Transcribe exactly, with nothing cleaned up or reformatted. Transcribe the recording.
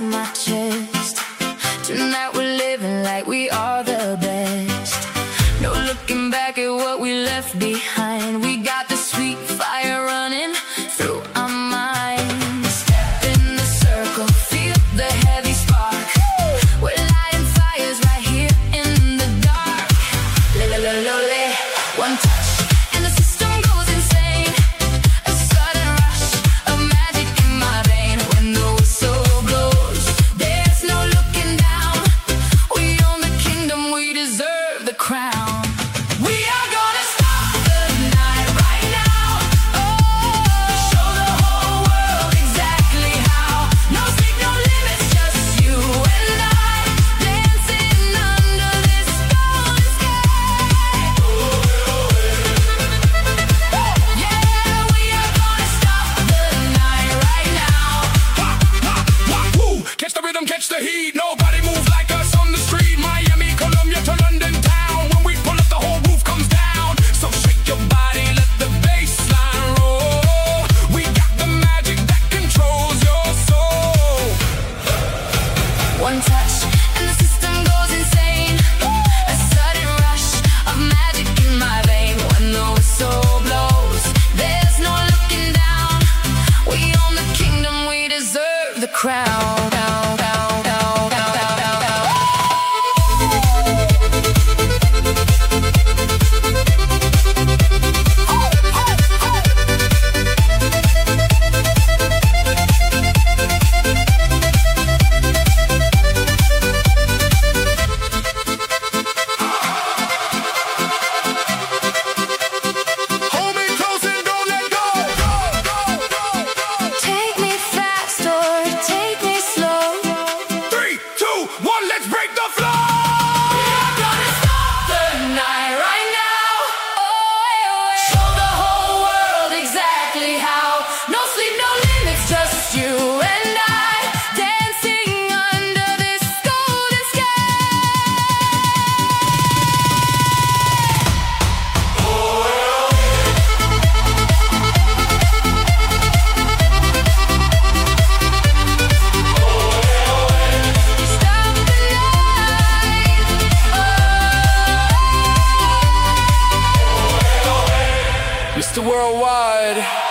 my chest. Tonight we're living like we are the best. No looking back at what we left behind. We got the sweet fire running through our minds. Step in the circle, feel the heavy spark. We're lighting fires right here in the dark. La-la-la-la-la. One touch and the system goes insane. A sudden rush of magic in my vein. When the whistle blows, there's no looking down. We own the kingdom, we deserve the crown. We are gonna stop the night right now. Oh, show the whole world exactly how. No sleep, no limits, just you and I, dancing under this golden sky. Yeah, we are gonna stop the night right now. Woo! Catch the rhythm, catch the heat. Nobody moves like us on the street. Miami, Columbia to London town. When we pull up, the whole roof comes down. So shake your body, let the bass line roll. We got the magic that controls your soul. One touch and the system goes insane. A sudden rush of magic in my vein. When the whistle blows, there's no looking down. We own the kingdom, we deserve the crown. Down, down, down, down, down, down, down. Hold me close and don't let go. Take me fast or take me slow. Three, two, one, let's break the flow. We're gonna stop the night right now. Oh, show the whole world exactly how. No sleep, no limits, just you and I, dancing under this golden sky. Stop the night. Mister Worldwide.